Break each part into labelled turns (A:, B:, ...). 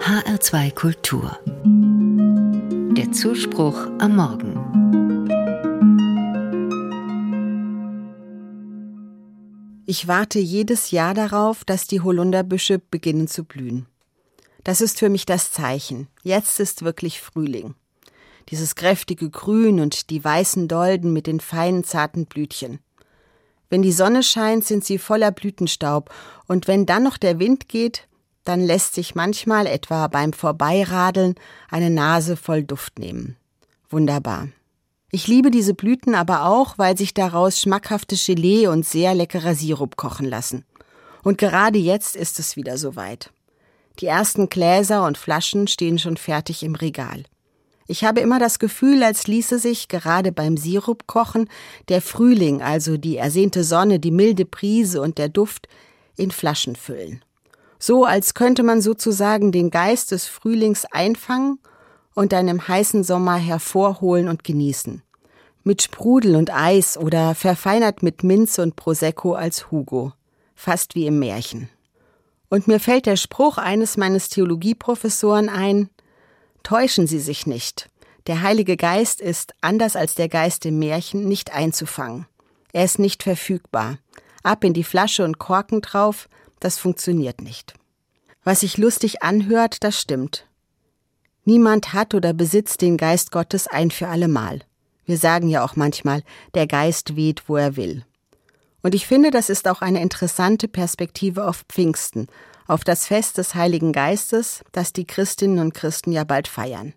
A: HR2 Kultur. Der Zuspruch am Morgen.
B: Ich warte jedes Jahr darauf, dass die Holunderbüsche beginnen zu blühen. Das ist für mich das Zeichen. Jetzt ist wirklich Frühling. Dieses kräftige Grün und die weißen Dolden mit den feinen, zarten Blütchen. Wenn die Sonne scheint, sind sie voller Blütenstaub. Und wenn dann noch der Wind geht, dann lässt sich manchmal etwa beim Vorbeiradeln eine Nase voll Duft nehmen. Wunderbar. Ich liebe diese Blüten aber auch, weil sich daraus schmackhaftes Gelee und sehr leckerer Sirup kochen lassen. Und gerade jetzt ist es wieder soweit. Die ersten Gläser und Flaschen stehen schon fertig im Regal. Ich habe immer das Gefühl, als ließe sich gerade beim Sirupkochen der Frühling, also die ersehnte Sonne, die milde Brise und der Duft, in Flaschen füllen. So, als könnte man sozusagen den Geist des Frühlings einfangen und dann im heißen Sommer hervorholen und genießen. Mit Sprudel und Eis oder verfeinert mit Minze und Prosecco als Hugo. Fast wie im Märchen. Und mir fällt der Spruch eines meines Theologieprofessoren ein: Täuschen Sie sich nicht. Der Heilige Geist ist, anders als der Geist im Märchen, nicht einzufangen. Er ist nicht verfügbar. Ab in die Flasche und Korken drauf, das funktioniert nicht. Was sich lustig anhört, das stimmt. Niemand hat oder besitzt den Geist Gottes ein für allemal. Wir sagen ja auch manchmal, der Geist weht, wo er will. Und ich finde, das ist auch eine interessante Perspektive auf Pfingsten, auf das Fest des Heiligen Geistes, das die Christinnen und Christen ja bald feiern.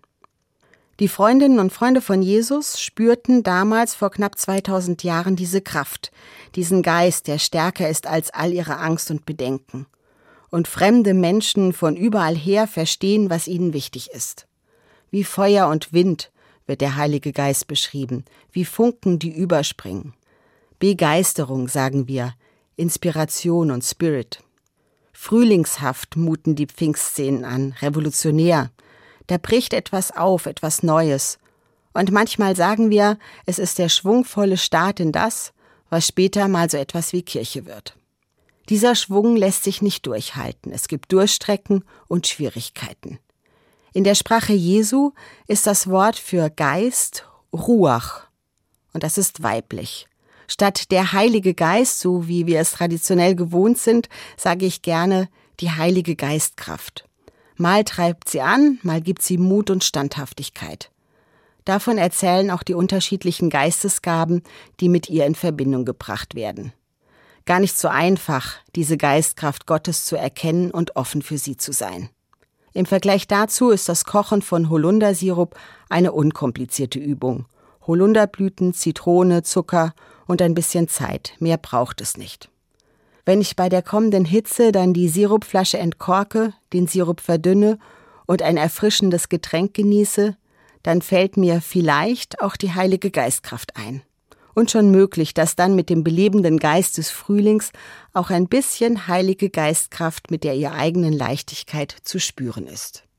B: Die Freundinnen und Freunde von Jesus spürten damals vor knapp 2000 Jahren diese Kraft, diesen Geist, der stärker ist als all ihre Angst und Bedenken. Und fremde Menschen von überall her verstehen, was ihnen wichtig ist. Wie Feuer und Wind wird der Heilige Geist beschrieben, wie Funken, die überspringen. Begeisterung, sagen wir, Inspiration und Spirit. Frühlingshaft muten die Pfingstszenen an, revolutionär. Da bricht etwas auf, etwas Neues. Und manchmal sagen wir, es ist der schwungvolle Start in das, was später mal so etwas wie Kirche wird. Dieser Schwung lässt sich nicht durchhalten. Es gibt Durchstrecken und Schwierigkeiten. In der Sprache Jesu ist das Wort für Geist Ruach. Und das ist weiblich. Statt der Heilige Geist, so wie wir es traditionell gewohnt sind, sage ich gerne die Heilige Geistkraft. Mal treibt sie an, mal gibt sie Mut und Standhaftigkeit. Davon erzählen auch die unterschiedlichen Geistesgaben, die mit ihr in Verbindung gebracht werden. Gar nicht so einfach, diese Geistkraft Gottes zu erkennen und offen für sie zu sein. Im Vergleich dazu ist das Kochen von Holundersirup eine unkomplizierte Übung. Holunderblüten, Zitrone, Zucker und ein bisschen Zeit. Mehr braucht es nicht. Wenn ich bei der kommenden Hitze dann die Sirupflasche entkorke, den Sirup verdünne und ein erfrischendes Getränk genieße, dann fällt mir vielleicht auch die Heilige Geistkraft ein. Und schon möglich, dass dann mit dem belebenden Geist des Frühlings auch ein bisschen Heilige Geistkraft mit der ihr eigenen Leichtigkeit zu spüren ist.